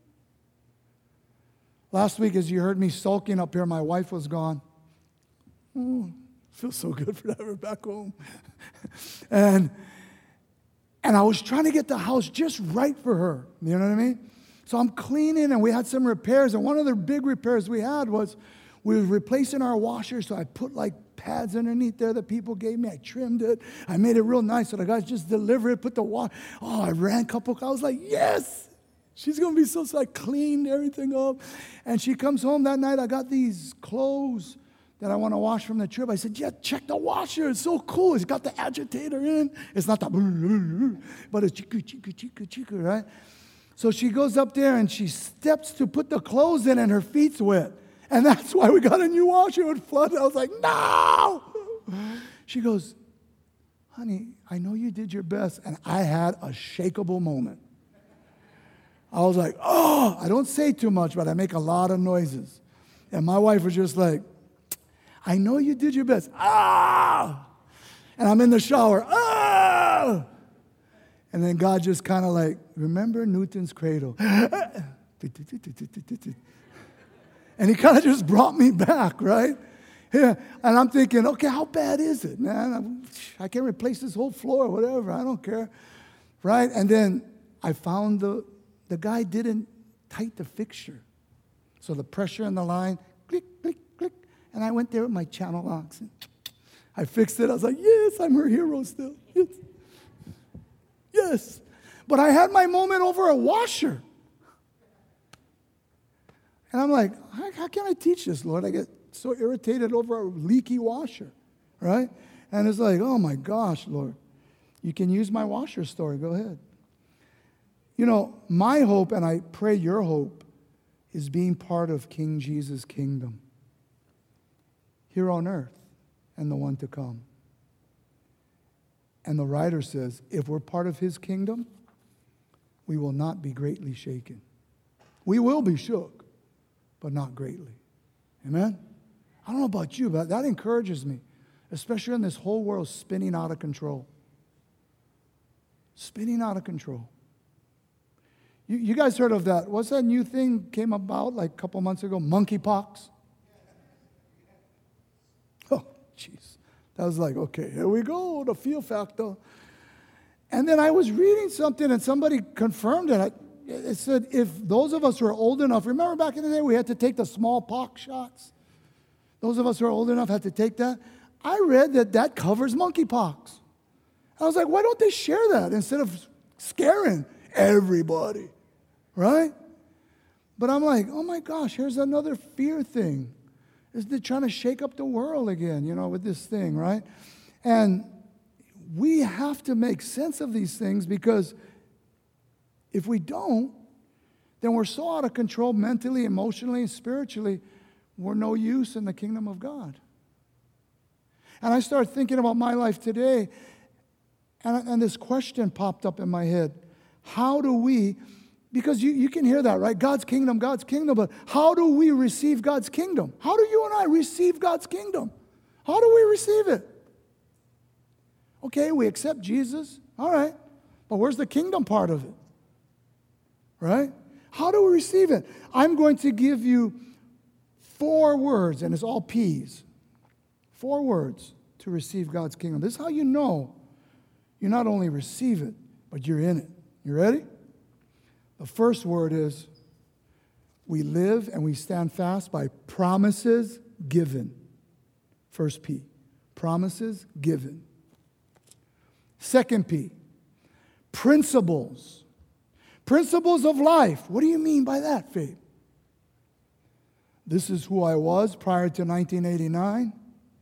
Last week, as you heard me sulking up here, my wife was gone. Oh, feels so good to have her back home. and I was trying to get the house just right for her. You know what I mean? So I'm cleaning, and we had some repairs. And one of the big repairs we had was we were replacing our washer. So I put like pads underneath there that people gave me. I trimmed it. I made it real nice. So the guys just delivered it, put the water. Oh, I ran a couple. I was like, yes. She's going to be so I cleaned everything up. And she comes home that night. I got these clothes that I want to wash from the trip. I said, yeah, check the washer. It's so cool. It's got the agitator in. It's not the, but it's chiku, right? So she goes up there and she steps to put the clothes in and her feet's wet. And that's why we got a new washer. It would flood. I was like, no. She goes, honey, I know you did your best. And I had a shakeable moment. I was like, oh, I don't say too much, but I make a lot of noises. And my wife was just like, I know you did your best. Ah! And I'm in the shower. Ah! And then God just kind of like, remember Newton's cradle. And He kind of just brought me back, right? Yeah. And I'm thinking, okay, how bad is it, man? I can replace this whole floor, whatever. I don't care, right? And then I found the guy didn't tight the fixture. So the pressure in the line, click, click, click. And I went there with my channel locks. And I fixed it. I was like, yes, I'm her hero still. Yes. Yes. But I had my moment over a washer. And I'm like, how can I teach this, Lord? I get so irritated over a leaky washer, right? And it's like, oh my gosh, Lord, you can use my washer story. Go ahead. You know, my hope, and I pray your hope, is being part of King Jesus' kingdom here on earth and the one to come. And the writer says, if we're part of his kingdom, we will not be greatly shaken. We will be shook, but not greatly. Amen? I don't know about you, but that encourages me, especially in this whole world spinning out of control. Spinning out of control. You guys heard of that? What's that new thing came about like a couple months ago? Monkeypox? Oh, jeez. That was like, okay, here we go, the fear factor. And then I was reading something and somebody confirmed it. It said if those of us who are old enough, remember back in the day we had to take the smallpox shots? Those of us who are old enough had to take that. I read that covers monkeypox. I was like, why don't they share that instead of scaring everybody, right? But I'm like, oh my gosh, here's another fear thing. Is they're trying to shake up the world again, with this thing, right? And we have to make sense of these things because if we don't, then we're so out of control mentally, emotionally, and spiritually, we're no use in the kingdom of God. And I started thinking about my life today, and this question popped up in my head. How do we, because you can hear that, right? God's kingdom, but how do we receive God's kingdom? How do you and I receive God's kingdom? How do we receive it? Okay, we accept Jesus, all right, but where's the kingdom part of it? Right? How do we receive it? I'm going to give you 4 words, and it's all P's. 4 words to receive God's kingdom. This is how you know you not only receive it, but you're in it. You ready? The first word is we live and we stand fast by promises given. First P, promises given. Second P, principles. Principles of life. What do you mean by that, Faith? This is who I was prior to 1989,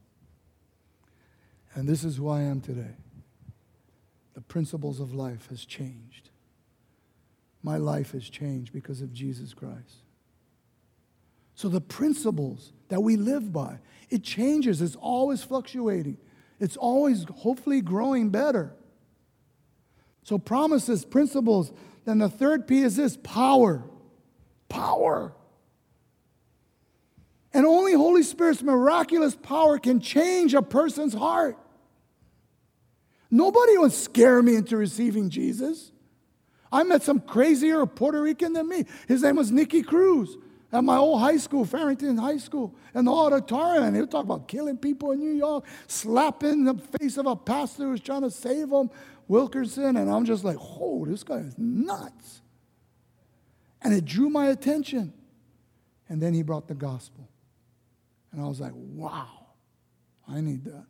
and this is who I am today. The principles of life has changed. My life has changed because of Jesus Christ. So the principles that we live by, it changes. It's always fluctuating. It's always hopefully growing better. So promises, principles. Then the third P is this, power. Power. And only Holy Spirit's miraculous power can change a person's heart. Nobody will scare me into receiving Jesus. I met some crazier Puerto Rican than me. His name was Nicky Cruz at my old high school, Farrington High School, in the auditorium. And he would talk about killing people in New York, slapping the face of a pastor who was trying to save him, Wilkerson. And I'm just like, oh, this guy is nuts. And it drew my attention. And then he brought the gospel. And I was like, wow, I need that.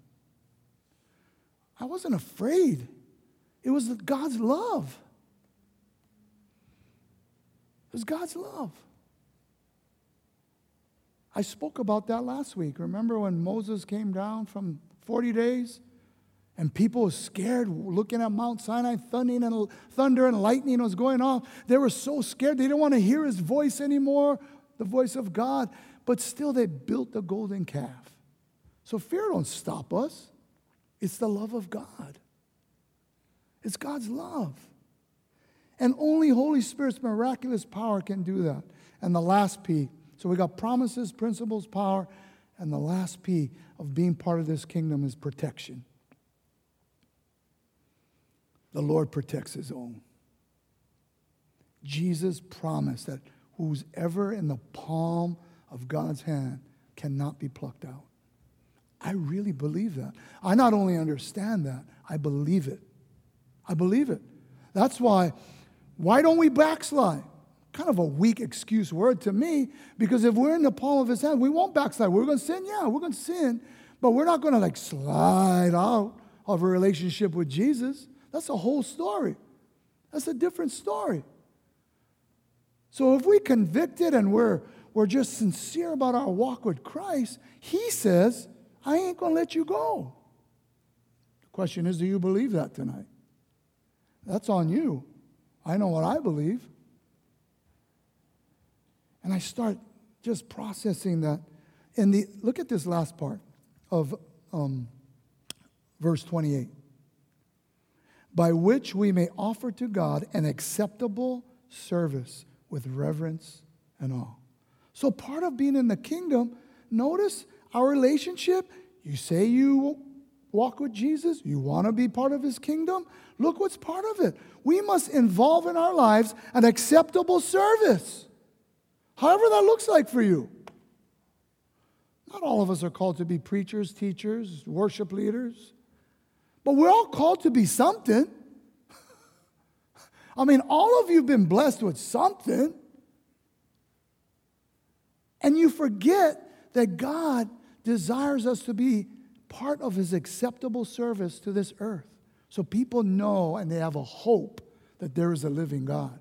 I wasn't afraid. It was God's love. It was God's love. I spoke about that last week. Remember when Moses came down from 40 days? And people were scared looking at Mount Sinai, thunder and lightning was going off. They were so scared. They didn't want to hear his voice anymore, the voice of God. But still they built the golden calf. So fear don't stop us. It's the love of God. It's God's love. And only Holy Spirit's miraculous power can do that. And the last P, so we got promises, principles, power, and the last P of being part of this kingdom is protection. The Lord protects his own. Jesus promised that who's ever in the palm of God's hand cannot be plucked out. I really believe that. I not only understand that, I believe it. I believe it. That's why don't we backslide? Kind of a weak excuse word to me, because if we're in the palm of his hand, we won't backslide. We're going to sin? Yeah, we're going to sin, but we're not going to slide out of a relationship with Jesus. That's a whole story. That's a different story. So if we convicted and we're just sincere about our walk with Christ, he says, I ain't going to let you go. The question is, do you believe that tonight? That's on you. I know what I believe. And I start just processing that. Look at this last part of verse 28. by which we may offer to God an acceptable service with reverence and awe. So part of being in the kingdom, notice our relationship. You say you walk with Jesus, you want to be part of his kingdom. Look what's part of it. We must involve in our lives an acceptable service. However that looks like for you. Not all of us are called to be preachers, teachers, worship leaders. But we're all called to be something. I mean, all of you have been blessed with something. And you forget that God desires us to be part of his acceptable service to this earth. So people know and they have a hope that there is a living God.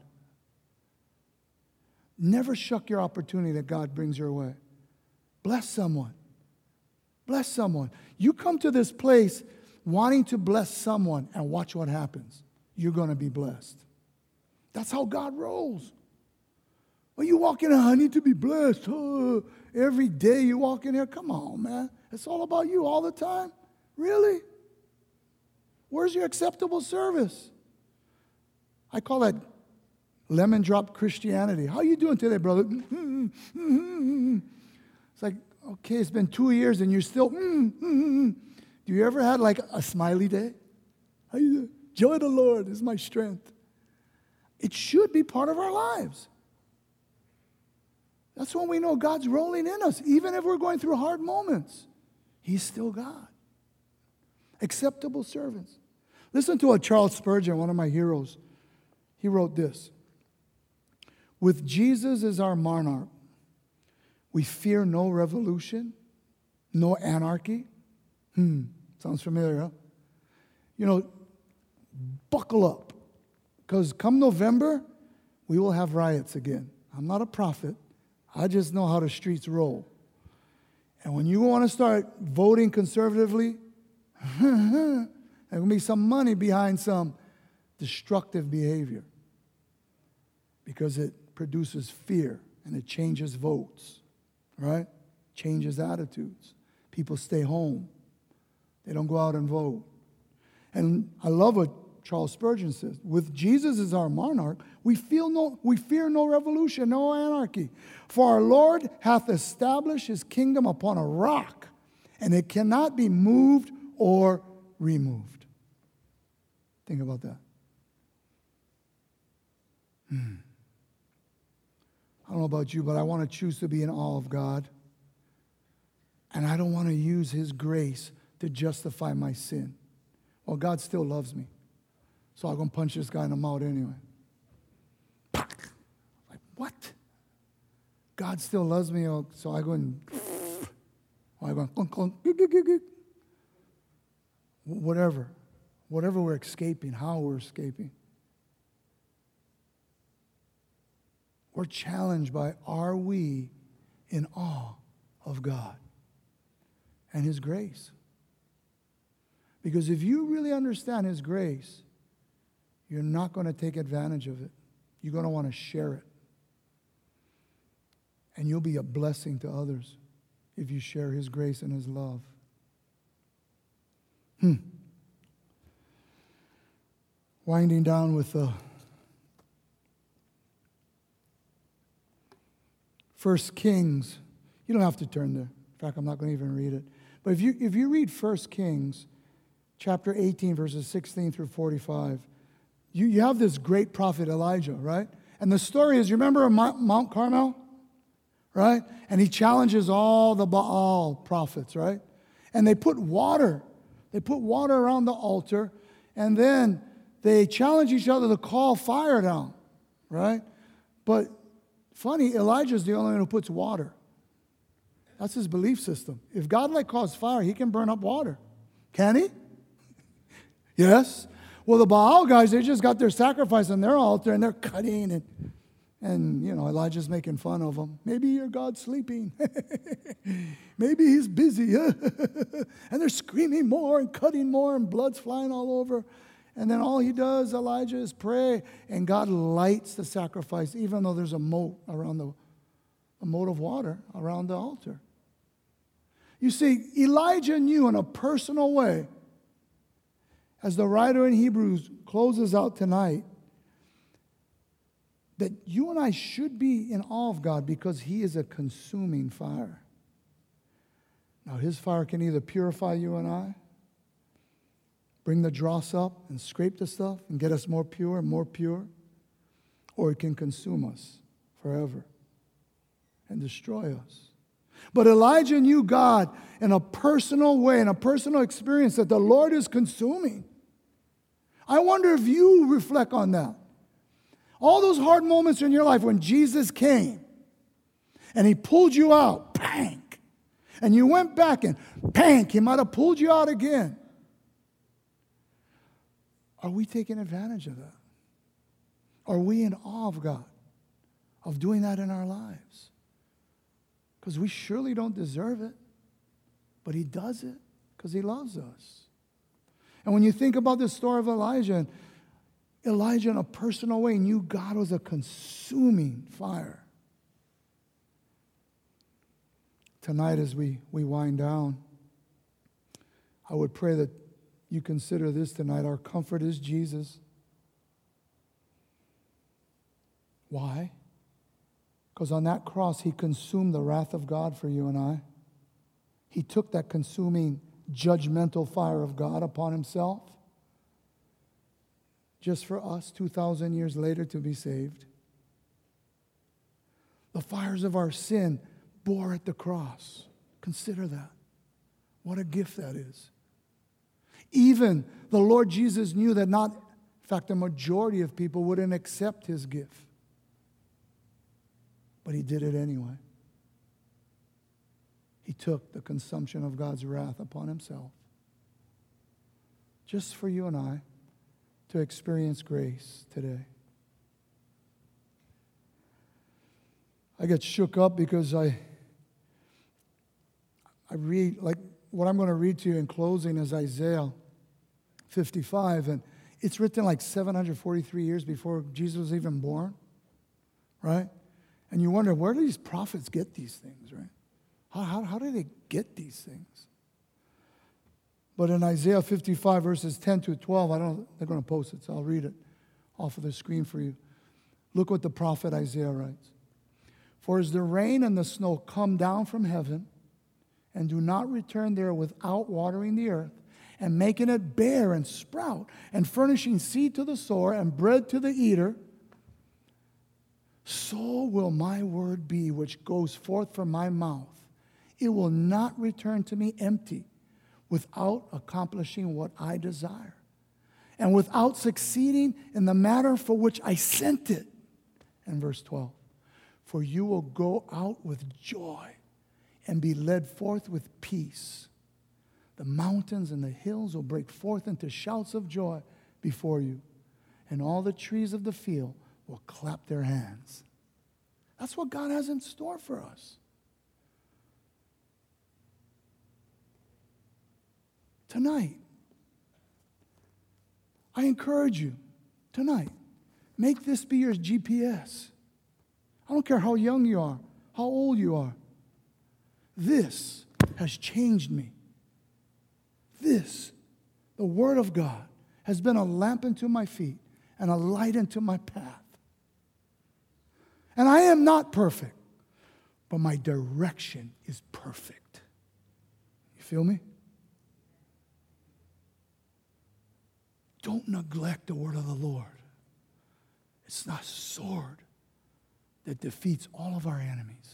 Never shuck your opportunity that God brings your way. Bless someone. Bless someone. You come to this place wanting to bless someone and watch what happens. You're going to be blessed. That's how God rolls. When you walk in, I need to be blessed. Oh, every day you walk in here, come on, man. It's all about you all the time. Really? Where's your acceptable service? I call that lemon drop Christianity. How you doing today, brother? It's like, okay, it's been 2 years and you're still, Do you ever had like a smiley day? How you doing? Joy of the Lord is my strength. It should be part of our lives. That's when we know God's rolling in us, even if we're going through hard moments. He's still God. Acceptable servants. Listen to what Charles Spurgeon, one of my heroes, he wrote this. With Jesus as our monarch, we fear no revolution, no anarchy. Sounds familiar, huh? You know, buckle up. Because come November, we will have riots again. I'm not a prophet. I just know how the streets roll. And when you want to start voting conservatively, there's going to be some money behind some destructive behavior. Because it produces fear and it changes votes, right? Changes attitudes. People stay home. They don't go out and vote. And I love what Charles Spurgeon says. With Jesus as our monarch, we fear no revolution, no anarchy. For our Lord hath established his kingdom upon a rock, and it cannot be moved or removed. Think about that. I don't know about you, but I want to choose to be in awe of God. And I don't want to use his grace to justify my sin. Well, God still loves me. So I'm going to punch this guy in the mouth anyway. Like, what? God still loves me, so I go and... Whatever we're escaping, how we're escaping. We're challenged by, are we in awe of God and his grace? Because if you really understand his grace, you're not going to take advantage of it. You're going to want to share it. And you'll be a blessing to others if you share his grace and his love. Winding down with 1 Kings. You don't have to turn there. In fact, I'm not going to even read it. But if you read 1 Kings, chapter 18, verses 16 through 45, you have this great prophet Elijah, right? And the story is, you remember Mount Carmel? Right? And he challenges all the Baal prophets, right? And they put water. They put water around the altar, and then they challenge each other to call fire down, right? But funny, Elijah's the only one who puts water. That's his belief system. If God calls fire, he can burn up water. Can he? Yes. Well, the Baal guys, they just got their sacrifice on their altar, and they're cutting, and Elijah's making fun of them. Maybe your God's sleeping. Maybe he's busy. And they're screaming more and cutting more, and blood's flying all over. And then all he does, Elijah, is pray, and God lights the sacrifice, even though there's a moat around a moat of water around the altar. You see, Elijah knew in a personal way, as the writer in Hebrews closes out tonight, that you and I should be in awe of God because He is a consuming fire. Now, His fire can either purify you and I, bring the dross up and scrape the stuff and get us more pure, or it can consume us forever and destroy us. But Elijah knew God in a personal way, in a personal experience, that the Lord is consuming. I wonder if you reflect on that. All those hard moments in your life when Jesus came and He pulled you out, bang, and you went back and bang, He might have pulled you out again. Are we taking advantage of that? Are we in awe of God, of doing that in our lives? Because we surely don't deserve it, but He does it because He loves us. And when you think about the story of Elijah in a personal way knew God was a consuming fire. Tonight as we wind down, I would pray that you consider this tonight. Our comfort is Jesus. Why? Because on that cross, He consumed the wrath of God for you and I. He took that consuming, judgmental fire of God upon Himself just for us 2,000 years later to be saved. The fires of our sin bore at the cross. Consider that. What a gift that is. Even the Lord Jesus knew that not, in fact, the majority of people wouldn't accept His gift. But He did it anyway. He took the consumption of God's wrath upon Himself just for you and I to experience grace today. I get shook up because I read, like what I'm going to read to you in closing is Isaiah 55, and it's written like 743 years before Jesus was even born, right? And you wonder, where do these prophets get these things, right? How do they get these things? But in Isaiah 55, verses 10 to 12, they're going to post it, so I'll read it off of the screen for you. Look what the prophet Isaiah writes. For as the rain and the snow come down from heaven and do not return there without watering the earth and making it bear and sprout and furnishing seed to the sower and bread to the eater, so will my word be which goes forth from my mouth. It will not return to me empty, without accomplishing what I desire, and without succeeding in the matter for which I sent it. And verse 12, for you will go out with joy and be led forth with peace. The mountains and the hills will break forth into shouts of joy before you, and all the trees of the field will clap their hands. That's what God has in store for us. Tonight, I encourage you, tonight, make this be your GPS. I don't care how young you are, how old you are. This has changed me. This, the Word of God, has been a lamp unto my feet and a light unto my path. And I am not perfect, but my direction is perfect. You feel me? Don't neglect the word of the Lord. It's not a sword that defeats all of our enemies.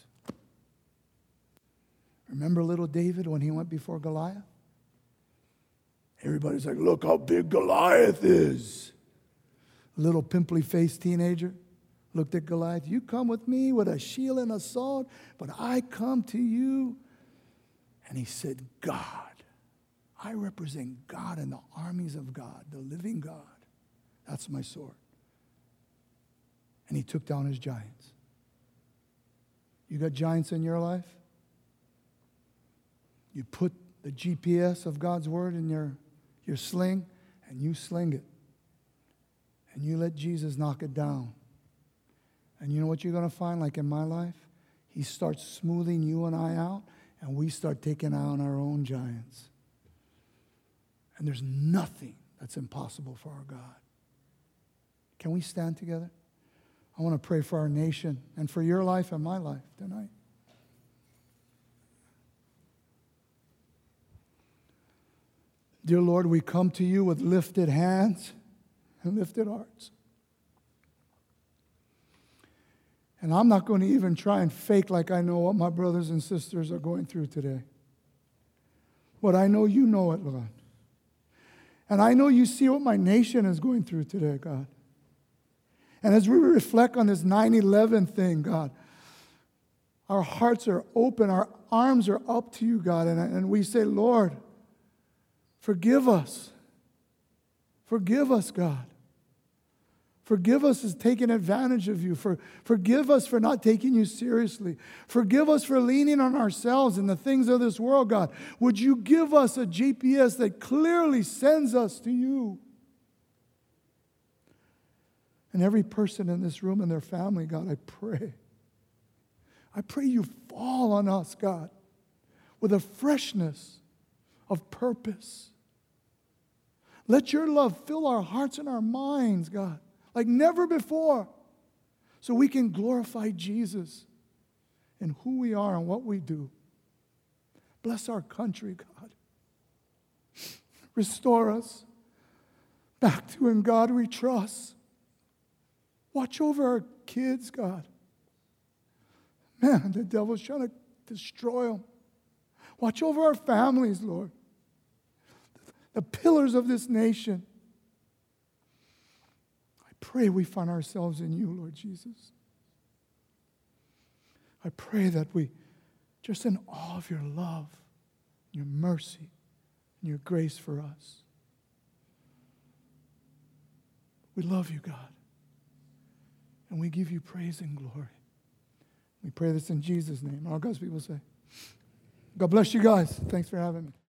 Remember little David when he went before Goliath? Everybody's like, look how big Goliath is. Little pimply-faced teenager looked at Goliath. You come with me with a shield and a sword, but I come to you. And he said, God. I represent God and the armies of God, the living God. That's my sword. And he took down his giants. You got giants in your life? You put the GPS of God's word in your sling, and you sling it. And you let Jesus knock it down. And you know what you're going to find, like in my life? He starts smoothing you and I out, and we start taking on our own giants. And there's nothing that's impossible for our God. Can we stand together? I want to pray for our nation and for your life and my life tonight. Dear Lord, we come to you with lifted hands and lifted hearts. And I'm not going to even try and fake like I know what my brothers and sisters are going through today. But I know you know it, Lord. And I know you see what my nation is going through today, God. And as we reflect on this 9/11 thing, God, our hearts are open, our arms are up to you, God, and we say, Lord, forgive us. Forgive us, God. Forgive us for taking advantage of you. Forgive us for not taking you seriously. Forgive us for leaning on ourselves and the things of this world, God. Would you give us a GPS that clearly sends us to you? And every person in this room and their family, God, I pray you fall on us, God, with a freshness of purpose. Let your love fill our hearts and our minds, God, like never before, so we can glorify Jesus in who we are and what we do. Bless our country, God. Restore us back to in God we trust. Watch over our kids, God. Man, the devil's trying to destroy them. Watch over our families, Lord. The pillars of this nation. I pray we find ourselves in you, Lord Jesus. I pray that we, just in awe of your love, your mercy, and your grace for us. We love you, God. And we give you praise and glory. We pray this in Jesus' name. All God's people say. God bless you guys. Thanks for having me.